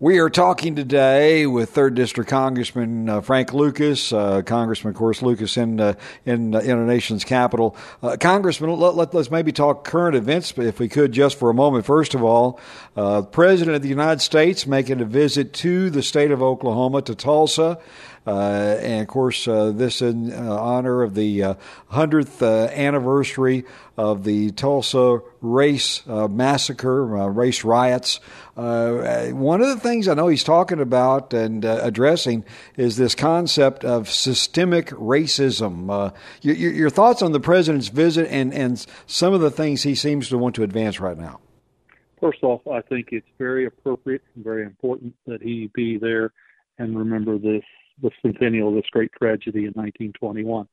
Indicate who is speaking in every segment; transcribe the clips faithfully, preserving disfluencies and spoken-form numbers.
Speaker 1: We are talking today with third District Congressman uh, Frank Lucas, uh, Congressman, of course, Lucas in uh, in, uh, in our nation's capital. Uh, Congressman, let, let, let's maybe talk current events, if we could, just for a moment. First of all, uh, President of the United States making a visit to the state of Oklahoma, to Tulsa. Uh, and, of course, uh, this in uh, honor of the uh, hundredth uh, anniversary of the Tulsa race uh, massacre, uh, race riots. Uh, one of the things I know he's talking about and uh, addressing is this concept of systemic racism. Uh, your, your thoughts on the president's visit and, and some of the things he seems to want to advance right now?
Speaker 2: First off, I think it's very appropriate and very important that he be there and remember this the centennial of this great tragedy in nineteen twenty-one.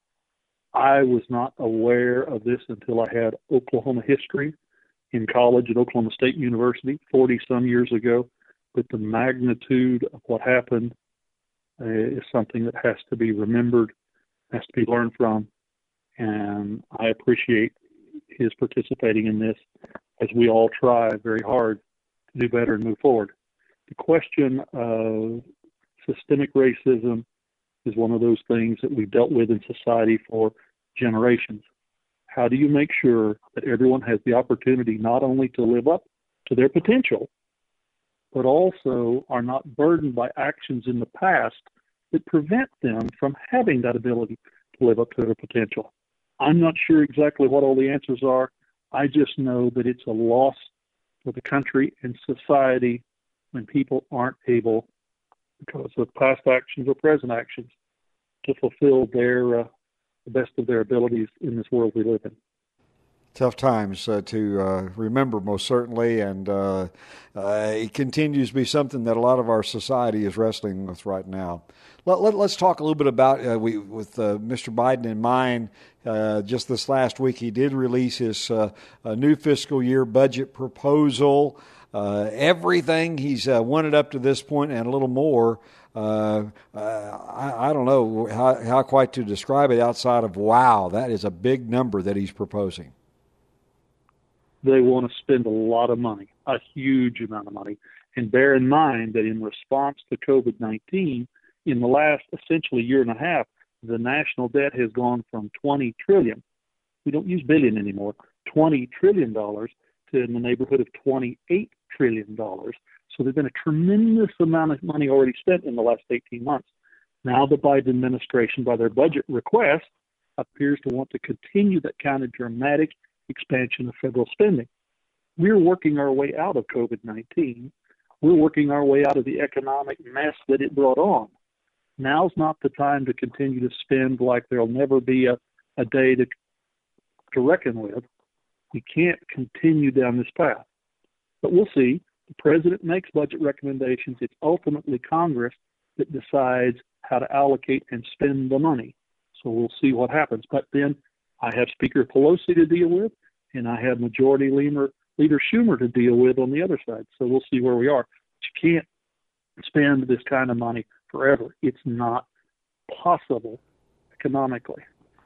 Speaker 2: I was not aware of this until I had Oklahoma history in college at Oklahoma State University forty-some years ago, but the magnitude of what happened uh, is something that has to be remembered, has to be learned from, and I appreciate his participating in this as we all try very hard to do better and move forward. The question of systemic racism is one of those things that we've dealt with in society for generations. How do you make sure that everyone has the opportunity not only to live up to their potential, but also are not burdened by actions in the past that prevent them from having that ability to live up to their potential? I'm not sure exactly what all the answers are. I just know that it's a loss for the country and society when people aren't able, because of past actions or present actions, to fulfill their uh, the best of their abilities in this world we live in.
Speaker 1: Tough times uh, to uh, remember, most certainly, and uh, uh, it continues to be something that a lot of our society is wrestling with right now. Let, let, let's talk a little bit about, uh, we, with uh, Mister Biden in mind, uh, just this last week he did release his uh, new fiscal year budget proposal. Uh, everything he's uh, wanted up to this point and a little more. Uh, uh, I, I don't know how, how quite to describe it outside of, wow, that is a big number that he's proposing.
Speaker 2: They want to spend a lot of money, a huge amount of money. And bear in mind that in response to COVID nineteen, in the last essentially year and a half, the national debt has gone from twenty trillion dollars, we don't use billion anymore, twenty trillion dollars to in the neighborhood of twenty-eight trillion dollars. So there's been a tremendous amount of money already spent in the last eighteen months. Now the Biden administration, by their budget request, appears to want to continue that kind of dramatic expansion of federal spending. We're working our way out of COVID nineteen. We're working our way out of the economic mess that it brought on. Now's not the time to continue to spend like there'll never be a, a day to, to reckon with. We can't continue down this path. But we'll see. The president makes budget recommendations. It's ultimately Congress that decides how to allocate and spend the money. So we'll see what happens. But then I have Speaker Pelosi to deal with, and I have Majority Leader, Leader Schumer to deal with on the other side. So we'll see where we are. But you can't spend this kind of money forever. It's not possible economically.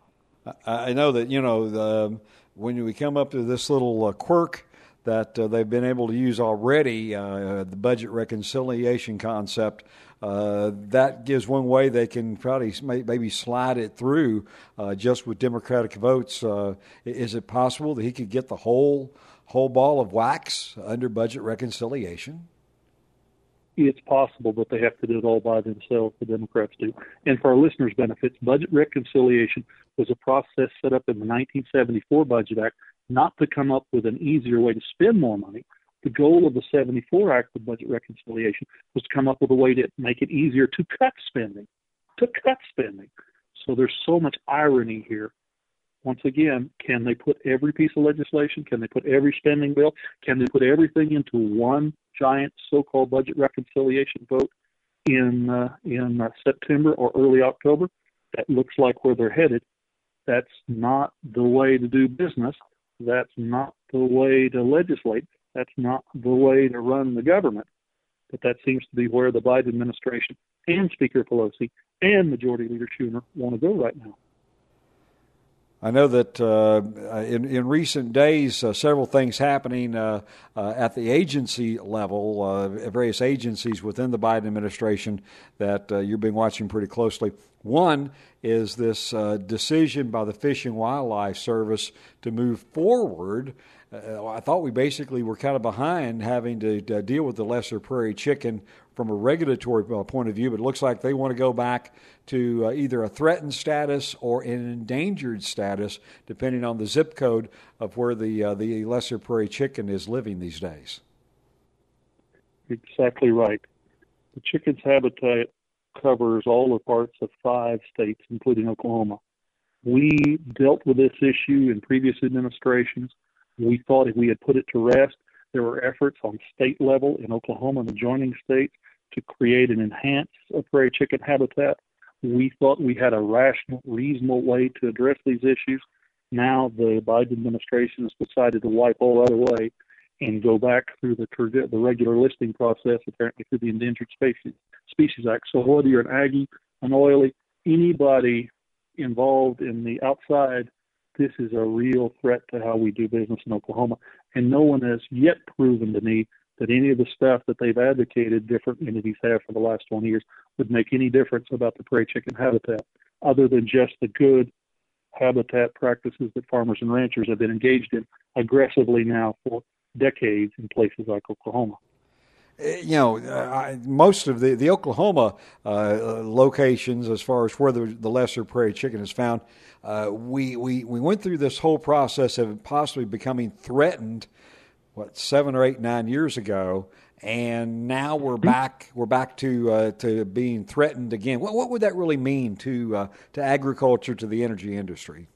Speaker 1: I know that, you know, the, when we come up to this little uh, quirk that uh, they've been able to use already, uh, the budget reconciliation concept, uh, that gives one way they can probably maybe slide it through uh, just with Democratic votes. Uh, is it possible that he could get the whole whole ball of wax under budget reconciliation?
Speaker 2: It's possible, but they have to do it all by themselves, the Democrats do. And for our listeners' benefits, budget reconciliation was a process set up in the nineteen seventy-four Budget Act, not to come up with an easier way to spend more money. The goal of the seventy-four Act of Budget Reconciliation was to come up with a way to make it easier to cut spending, to cut spending. So there's so much irony here. Once again, can they put every piece of legislation? Can they put every spending bill? Can they put everything into one giant so-called budget reconciliation vote in uh, in uh, September or early October? That looks like where they're headed. That's not the way to do business. That's not the way to legislate. That's not the way to run the government. But that seems to be where the Biden administration and Speaker Pelosi and Majority Leader Schumer want to go right now.
Speaker 1: I know that uh, in, in recent days, uh, several things happening uh, uh, at the agency level, uh, various agencies within the Biden administration that uh, you've been watching pretty closely. One is this uh, decision by the Fish and Wildlife Service to move forward. Uh, I thought we basically were kind of behind having to, to deal with the lesser prairie chicken from a regulatory uh, point of view, but it looks like they want to go back to uh, either a threatened status or an endangered status, depending on the zip code of where the uh, the lesser prairie chicken is living these days.
Speaker 2: Exactly right. The chicken's habitat covers all the parts of five states, including Oklahoma. We dealt with this issue in previous administrations. We thought if we had put it to rest, there were efforts on state level in Oklahoma and adjoining states to create and enhance a prairie chicken habitat. We thought we had a rational, reasonable way to address these issues. Now the Biden administration has decided to wipe all that away and go back through the the regular listing process, apparently through the Endangered Species Species Act. So whether you're an Aggie, an oily, anybody involved in the outside, this is a real threat to how we do business in Oklahoma. And no one has yet proven to me that any of the stuff that they've advocated different entities have for the last twenty years would make any difference about the prairie chicken habitat, other than just the good habitat practices that farmers and ranchers have been engaged in aggressively now for decades in places like Oklahoma.
Speaker 1: You know, uh, most of the, the Oklahoma uh, locations, as far as where the, the lesser prairie chicken is found, uh, we, we, we went through this whole process of possibly becoming threatened, what, seven or eight, nine years ago, and now we're back we're back to uh, to being threatened again. What what would that really mean to uh, to agriculture, to the energy industry?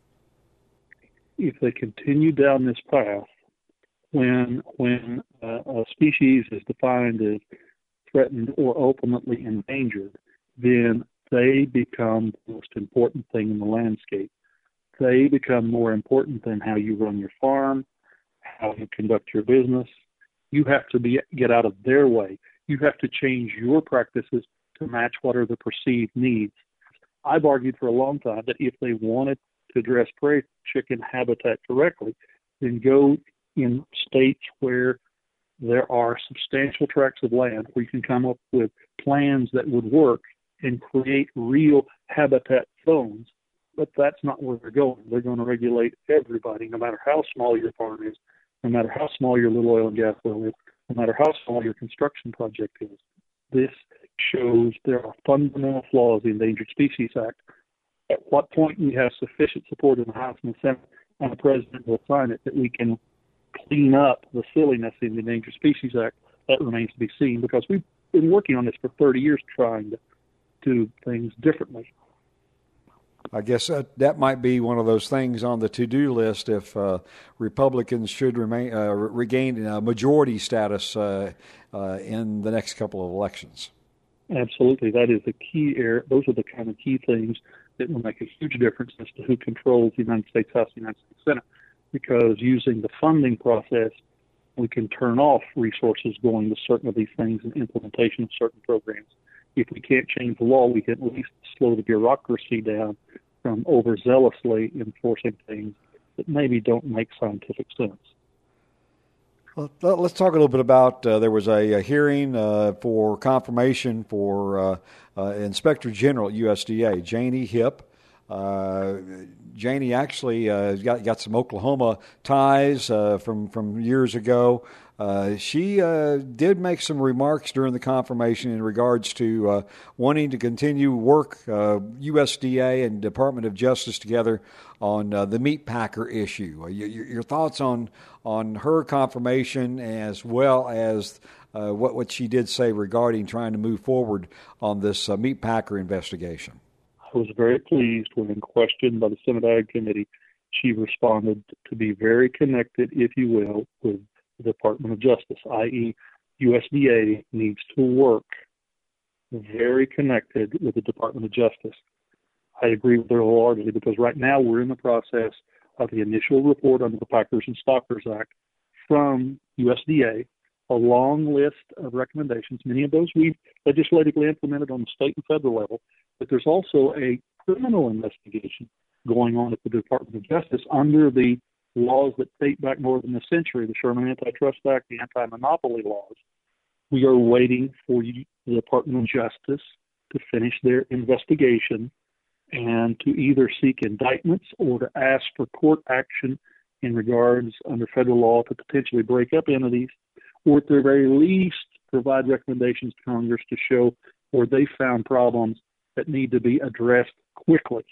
Speaker 2: If they continue down this path, when when uh, a species is defined as threatened or ultimately endangered, then they become the most important thing in the landscape. They become more important than how you run your farm, how you conduct your business. You have to be get out of their way. You have to change your practices to match what are the perceived needs. I've argued for a long time that if they wanted to address prairie chicken habitat correctly, then go in states where there are substantial tracts of land where you can come up with plans that would work and create real habitat zones. But that's not where they're going. They're going to regulate everybody, no matter how small your farm is, no matter how small your little oil and gas well is, no matter how small your construction project is. This shows there are fundamental flaws in the Endangered Species Act. At what point we have sufficient support in the House and the Senate, and the President will sign it, that we can clean up the silliness in the Endangered Species Act, that remains to be seen, because we've been working on this for thirty years trying to do things differently.
Speaker 1: I guess that, that might be one of those things on the to-do list if uh, Republicans should remain uh, regain uh, majority status uh, uh, in the next couple of elections.
Speaker 2: Absolutely. That is the key area. Those are the kind of key things that will make a huge difference as to who controls the United States House and the United States Senate, because using the funding process, we can turn off resources going to certain of these things and implementation of certain programs. If we can't change the law, we can at least slow the bureaucracy down from overzealously enforcing things that maybe don't make scientific sense.
Speaker 1: Well, let's talk a little bit about, uh, there was a, a hearing uh, for confirmation for uh, uh, Inspector General at U S D A, Janie Hipp. Uh, Janie actually uh, got got some Oklahoma ties uh, from from years ago. Uh, she uh, did make some remarks during the confirmation in regards to uh, wanting to continue work uh, U S D A and Department of Justice together on uh, the meat packer issue. Uh, your, your thoughts on on her confirmation, as well as uh, what what she did say regarding trying to move forward on this uh, meat packer investigation?
Speaker 2: I was very pleased when questioned by the Senate Ag Committee, she responded to be very connected, if you will, with the Department of Justice, that is, U S D A needs to work very connected with the Department of Justice. I agree with her wholeheartedly, because right now we're in the process of the initial report under the Packers and Stockers Act from U S D A, a long list of recommendations. Many of those we've legislatively implemented on the state and federal level, but there's also a criminal investigation going on at the Department of Justice under the laws that date back more than a century, the Sherman Antitrust Act, the anti-monopoly laws. We are waiting for the Department of Justice to finish their investigation and to either seek indictments or to ask for court action in regards under federal law to potentially break up entities, or at the very least provide recommendations to Congress to show where they found problems that need to be addressed quickly.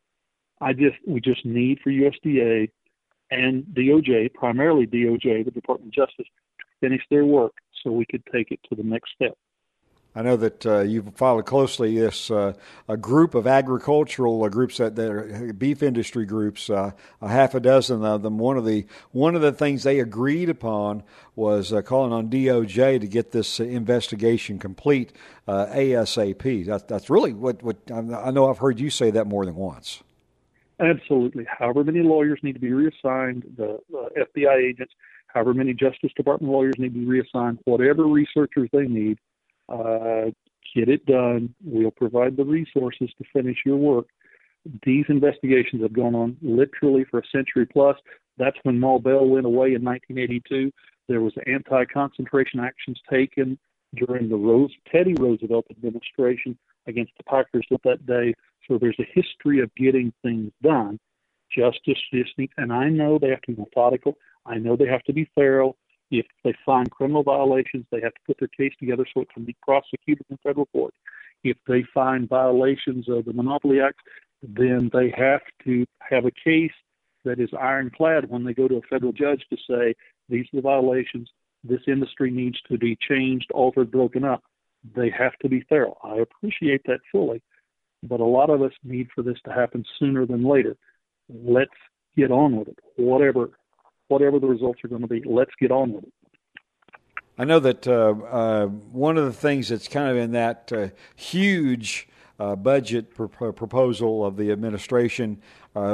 Speaker 2: I just we just need for U S D A and D O J, primarily D O J, the Department of Justice, to finish their work so we could take it to the next step.
Speaker 1: I know that uh, you've followed closely this uh, a group of agricultural uh, groups that, that are beef industry groups, uh, a half a dozen of them. One of the one of the things they agreed upon was uh, calling on D O J to get this investigation complete uh, ASAP. That, that's really what, what I know. I've heard you say that more than once.
Speaker 2: Absolutely. However many lawyers need to be reassigned, the uh, F B I agents, however many Justice Department lawyers need to be reassigned, whatever researchers they need. Uh, get it done. We'll provide the resources to finish your work. These investigations have gone on literally for a century plus. That's when Ma Bell went away in nineteen eighty-two. There was anti-concentration actions taken during the Rose, Teddy Roosevelt administration against the Packers of that day. So there's a history of getting things done. Justice just needs, and I know they have to be methodical. I know they have to be thorough. If they find criminal violations, they have to put their case together so it can be prosecuted in federal court. If they find violations of the Monopoly Act, then they have to have a case that is ironclad when they go to a federal judge to say, these are the violations, this industry needs to be changed, altered, broken up. They have to be thorough. I appreciate that fully, but a lot of us need for this to happen sooner than later. Let's get on with it, whatever whatever the results are going to be. Let's get on with it.
Speaker 1: I know that uh, uh, one of the things that's kind of in that uh, huge uh, budget pr- proposal of the administration, uh,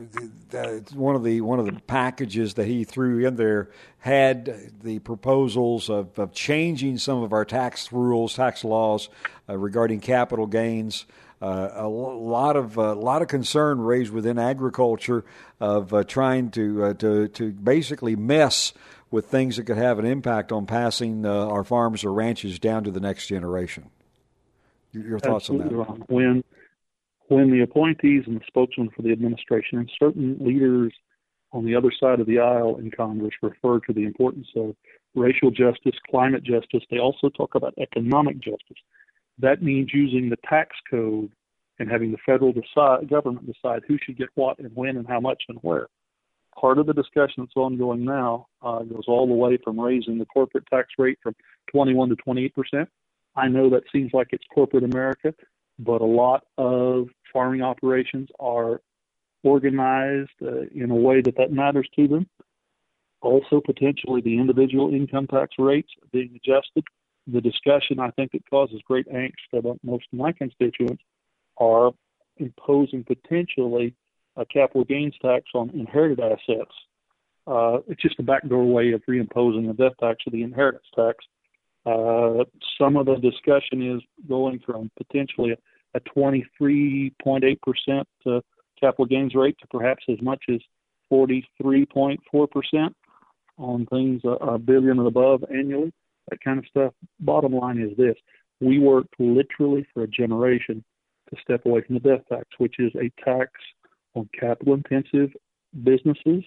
Speaker 1: one of the one of the packages that he threw in there had the proposals of, of changing some of our tax rules, tax laws uh, regarding capital gains. Uh, a lot of a lot of concern raised within agriculture of uh, trying to uh, to to basically mess with things that could have an impact on passing uh, our farms or ranches down to the next generation. Your, your thoughts
Speaker 2: Absolutely
Speaker 1: on that?
Speaker 2: Wrong. When when the appointees and the spokesman for the administration and certain leaders on the other side of the aisle in Congress refer to the importance of racial justice, climate justice, they also talk about economic justice. That means using the tax code and having the federal decide, government decide who should get what and when and how much and where. Part of the discussion that's ongoing now uh, goes all the way from raising the corporate tax rate from twenty-one to twenty-eight percent. I know that seems like it's corporate America, but a lot of farming operations are organized uh, in a way that that matters to them. Also, potentially the individual income tax rates being adjusted. The discussion, I think, that causes great angst about most of my constituents are imposing potentially a capital gains tax on inherited assets. Uh, it's just a backdoor way of reimposing a death tax or the inheritance tax. Uh, some of the discussion is going from potentially a, a twenty-three point eight percent uh, capital gains rate to perhaps as much as forty-three point four percent on things a, a billion and above annually. That kind of stuff. Bottom line is this. We worked literally for a generation to step away from the death tax, which is a tax on capital-intensive businesses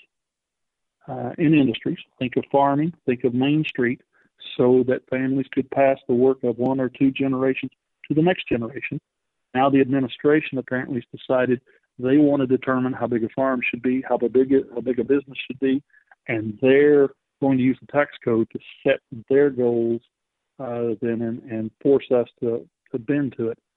Speaker 2: uh, and industries. Think of farming, think of Main Street, so that families could pass the work of one or two generations to the next generation. Now the administration apparently has decided they want to determine how big a farm should be, how big a, how big a business should be, and they're going to use the tax code to set their goals uh, then and, and force us to, to bend to it.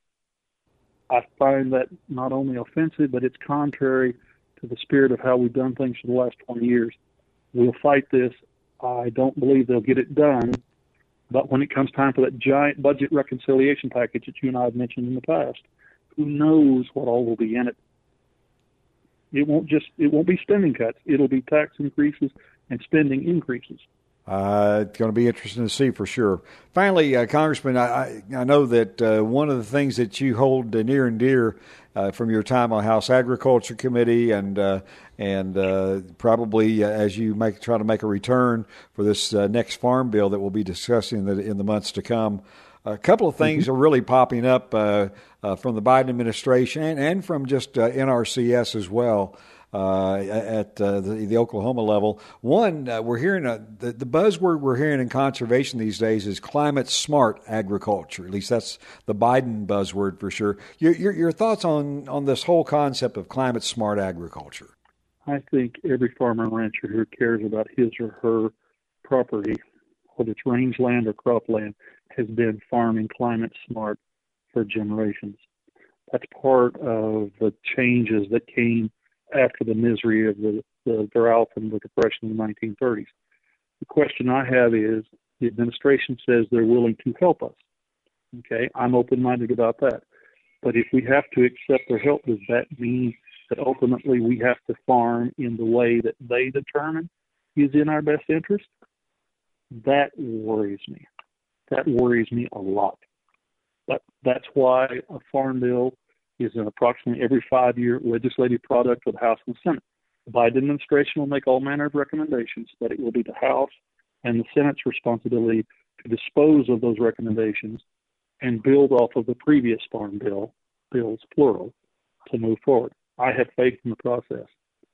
Speaker 2: I find that not only offensive, but it's contrary to the spirit of how we've done things for the last twenty years. We'll fight this. I don't believe they'll get it done. But when it comes time for that giant budget reconciliation package that you and I have mentioned in the past, who knows what all will be in it? It won't just it won't be spending cuts. It'll be tax increases and spending increases.
Speaker 1: Uh, it's going to be interesting to see for sure. Finally, uh, Congressman, I, I know that uh, one of the things that you hold near and dear uh, from your time on House Agriculture Committee, and uh, and uh, probably uh, as you make try to make a return for this uh, next farm bill that we'll be discussing in the, in the months to come. A couple of things mm-hmm. are really popping up uh, uh, from the Biden administration and, and from just uh, N R C S as well. Uh, at uh, the, the Oklahoma level. One, uh, we're hearing a, the, the buzzword we're hearing in conservation these days is climate smart agriculture. At least that's the Biden buzzword for sure. Your, your, your thoughts on, on this whole concept of climate smart agriculture?
Speaker 2: I think every farmer and rancher who cares about his or her property, whether it's rangeland or cropland, has been farming climate smart for generations. That's part of the changes that came after the misery of the, the drought and the depression in the nineteen thirties. The question I have is, the administration says they're willing to help us. Okay, I'm open-minded about that. But if we have to accept their help, does that mean that ultimately we have to farm in the way that they determine is in our best interest? That worries me. That worries me a lot. That, that's why a farm bill is an approximately every five-year legislative product of the House and the Senate. The Biden administration will make all manner of recommendations, but it will be the House and the Senate's responsibility to dispose of those recommendations and build off of the previous farm bill, bills plural, to move forward. I have faith in the process,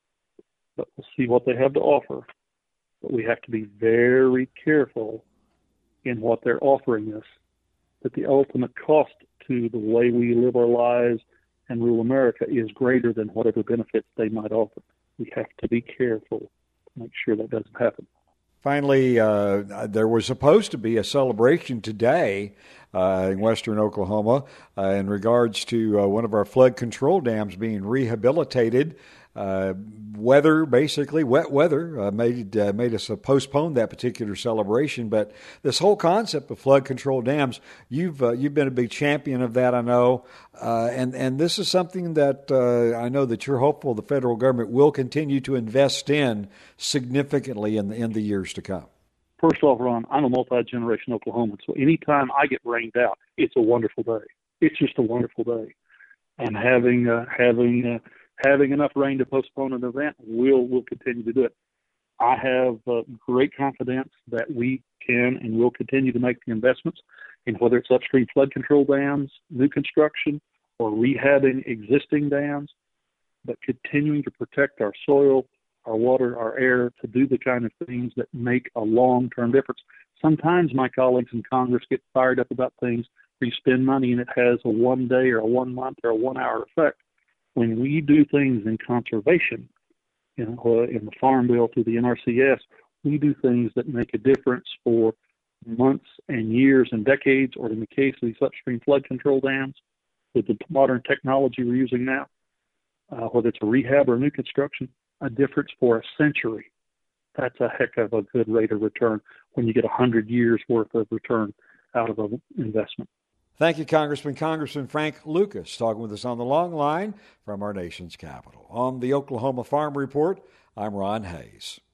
Speaker 2: but we'll see what they have to offer. But we have to be very careful in what they're offering us, that the ultimate cost to the way we live our lives and rule America is greater than whatever benefits they might offer. We have to be careful to make sure that doesn't happen.
Speaker 1: Finally, uh, there was supposed to be a celebration today uh, in western Oklahoma uh, in regards to uh, one of our flood control dams being rehabilitated. Uh, weather, basically, wet weather, uh, made uh, made us uh, postpone that particular celebration. But this whole concept of flood control dams, you've uh, you've been a big champion of that, I know, uh, and and this is something that uh, I know that you're hopeful the federal government will continue to invest in significantly in the in the years to come.
Speaker 2: First off, Ron, I'm a multi-generation Oklahoman, so anytime I get rained out, it's a wonderful day. It's just a wonderful day, and having uh, having uh, Having enough rain to postpone an event, we'll, we'll continue to do it. I have uh, great confidence that we can and will continue to make the investments in whether it's upstream flood control dams, new construction, or rehabbing existing dams, but continuing to protect our soil, our water, our air, to do the kind of things that make a long-term difference. Sometimes my colleagues in Congress get fired up about things where you spend money and it has a one-day or a one-month or a one-hour effect. When we do things in conservation, you know, in the Farm Bill through the N R C S, we do things that make a difference for months and years and decades, or in the case of these upstream flood control dams, with the modern technology we're using now, uh, whether it's a rehab or new construction, a difference for a century. That's a heck of a good rate of return when you get one hundred years worth of return out of an investment.
Speaker 1: Thank you, Congressman. Congressman Frank Lucas talking with us on the long line from our nation's capital. On the Oklahoma Farm Report, I'm Ron Hayes.